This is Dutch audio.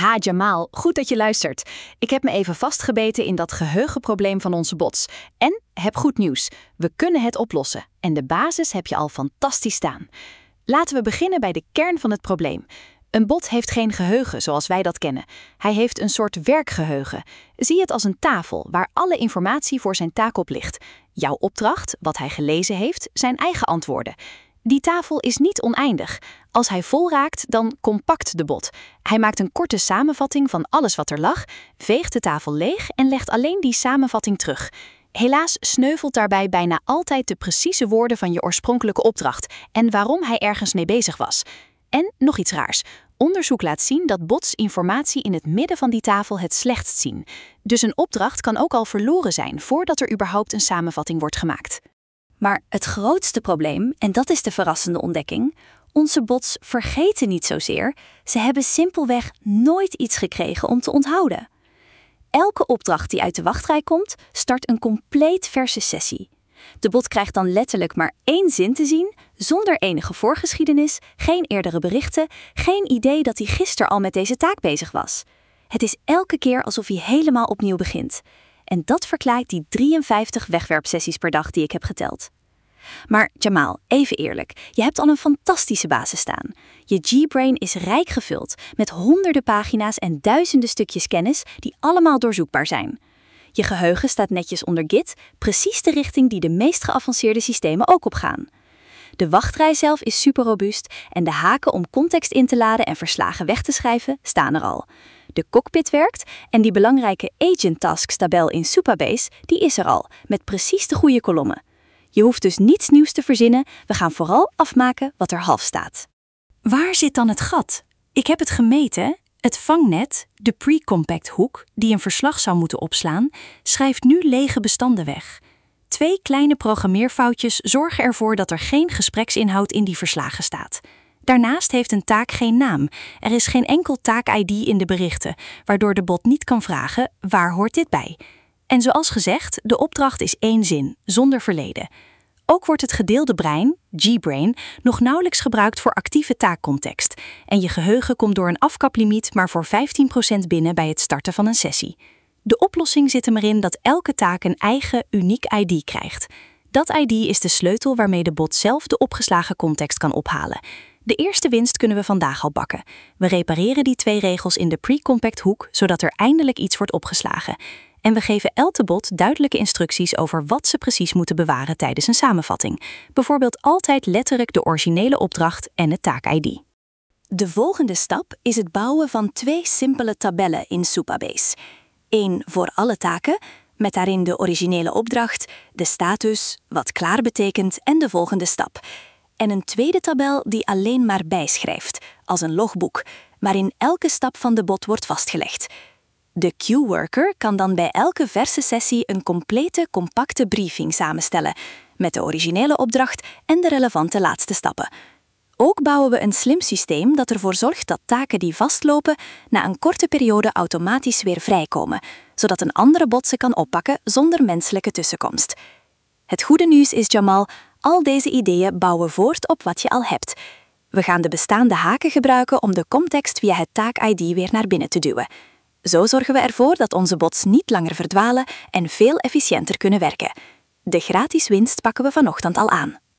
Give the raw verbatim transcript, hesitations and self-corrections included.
Ha, Jamal, goed dat je luistert. Ik heb me even vastgebeten in dat geheugenprobleem van onze bots. En heb goed nieuws. We kunnen het oplossen. En de basis heb je al fantastisch staan. Laten we beginnen bij de kern van het probleem. Een bot heeft geen geheugen zoals wij dat kennen. Hij heeft een soort werkgeheugen. Zie het als een tafel waar alle informatie voor zijn taak op ligt. Jouw opdracht, wat hij gelezen heeft, zijn eigen antwoorden. Die tafel is niet oneindig. Als hij vol raakt, dan compact de bot. Hij maakt een korte samenvatting van alles wat er lag, veegt de tafel leeg en legt alleen die samenvatting terug. Helaas sneuvelt daarbij bijna altijd de precieze woorden van je oorspronkelijke opdracht en waarom hij ergens mee bezig was. En nog iets raars. Onderzoek laat zien dat bots informatie in het midden van die tafel het slechtst zien. Dus een opdracht kan ook al verloren zijn voordat er überhaupt een samenvatting wordt gemaakt. Maar het grootste probleem, en dat is de verrassende ontdekking, onze bots vergeten niet zozeer, ze hebben simpelweg nooit iets gekregen om te onthouden. Elke opdracht die uit de wachtrij komt, start een compleet verse sessie. De bot krijgt dan letterlijk maar één zin te zien, zonder enige voorgeschiedenis, geen eerdere berichten, geen idee dat hij gisteren al met deze taak bezig was. Het is elke keer alsof hij helemaal opnieuw begint. En dat verklaart die drieënvijftig wegwerpsessies per dag die ik heb geteld. Maar Jamal, even eerlijk, je hebt al een fantastische basis staan. Je G-brain is rijk gevuld met honderden pagina's en duizenden stukjes kennis die allemaal doorzoekbaar zijn. Je geheugen staat netjes onder Git, precies de richting die de meest geavanceerde systemen ook opgaan. De wachtrij zelf is super robuust en de haken om context in te laden en verslagen weg te schrijven staan er al. De cockpit werkt en die belangrijke Agent Tasks tabel in Supabase, die is er al, met precies de goede kolommen. Je hoeft dus niets nieuws te verzinnen, we gaan vooral afmaken wat er half staat. Waar zit dan het gat? Ik heb het gemeten. Het vangnet, de pre-compact hoek, die een verslag zou moeten opslaan, schrijft nu lege bestanden weg. Twee kleine programmeerfoutjes zorgen ervoor dat er geen gespreksinhoud in die verslagen staat. Daarnaast heeft een taak geen naam. Er is geen enkel taak-I D in de berichten, waardoor de bot niet kan vragen waar hoort dit bij. En zoals gezegd, de opdracht is één zin, zonder verleden. Ook wordt het gedeelde brein, G-brain, nog nauwelijks gebruikt voor actieve taakcontext. En je geheugen komt door een afkaplimiet maar voor vijftien procent binnen bij het starten van een sessie. De oplossing zit hem erin dat elke taak een eigen, uniek I D krijgt. Dat I D is de sleutel waarmee de bot zelf de opgeslagen context kan ophalen. De eerste winst kunnen we vandaag al bakken. We repareren die twee regels in de pre-compact hoek, zodat er eindelijk iets wordt opgeslagen. En we geven elke bot duidelijke instructies over wat ze precies moeten bewaren tijdens een samenvatting. Bijvoorbeeld altijd letterlijk de originele opdracht en het taak-I D. De volgende stap is het bouwen van twee simpele tabellen in Supabase. Eén voor alle taken, met daarin de originele opdracht, de status, wat klaar betekent en de volgende stap. En een tweede tabel die alleen maar bijschrijft, als een logboek, waarin elke stap van de bot wordt vastgelegd. De Q-worker kan dan bij elke verse sessie een complete, compacte briefing samenstellen, met de originele opdracht en de relevante laatste stappen. Ook bouwen we een slim systeem dat ervoor zorgt dat taken die vastlopen na een korte periode automatisch weer vrijkomen, zodat een andere bot ze kan oppakken zonder menselijke tussenkomst. Het goede nieuws is, Jamal, al deze ideeën bouwen voort op wat je al hebt. We gaan de bestaande haken gebruiken om de context via het taak-I D weer naar binnen te duwen. Zo zorgen we ervoor dat onze bots niet langer verdwalen en veel efficiënter kunnen werken. De gratis winst pakken we vanochtend al aan.